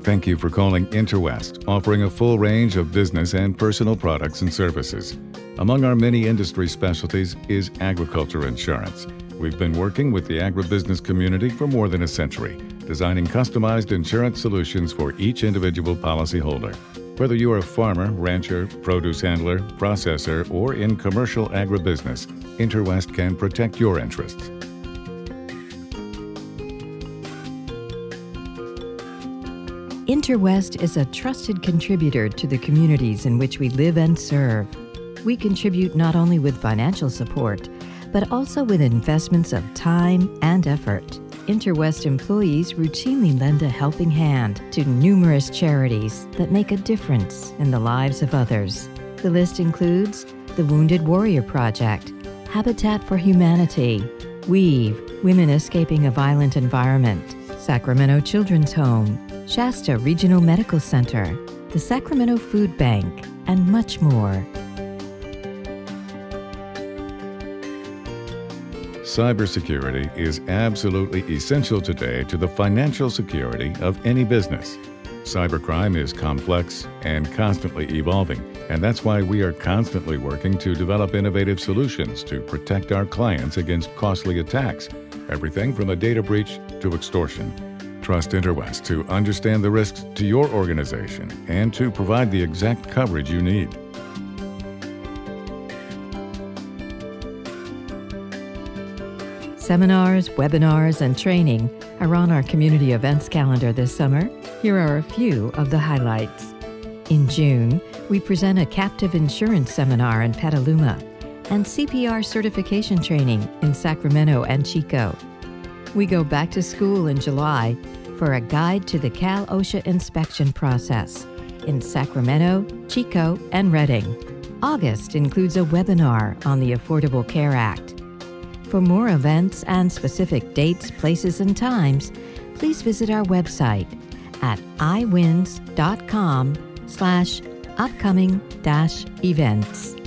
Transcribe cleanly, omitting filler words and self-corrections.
Thank you for calling Interwest, offering a full range of business and personal products and services. Among our many industry specialties is agriculture insurance. We've been working with the agribusiness community for more than a century, designing customized insurance solutions for each individual policyholder. Whether you are a farmer, rancher, produce handler, processor, or in commercial agribusiness, Interwest can protect your interests. Interwest is a trusted contributor to the communities in which we live and serve. We contribute not only with financial support, but also with investments of time and effort. Interwest employees routinely lend a helping hand to numerous charities that make a difference in the lives of others. The list includes the Wounded Warrior Project, Habitat for Humanity, Weave, Women Escaping a Violent Environment, Sacramento Children's Home, Shasta Regional Medical Center, the Sacramento Food Bank, and much more. Cybersecurity is absolutely essential today to the financial security of any business. Cybercrime is complex and constantly evolving, and that's why we are constantly working to develop innovative solutions to protect our clients against costly attacks, everything from a data breach to extortion. Trust Interwest to understand the risks to your organization and to provide the exact coverage you need. Seminars, webinars, and training are on our community events calendar this summer. Here are a few of the highlights. In June, we present a captive insurance seminar in Petaluma and CPR certification training in Sacramento and Chico. We go back to school in July for a guide to the Cal OSHA inspection process in Sacramento, Chico, and Redding. August includes a webinar on the Affordable Care Act. For more events and specific dates, places, and times, please visit our website at iwins.com/upcoming-events.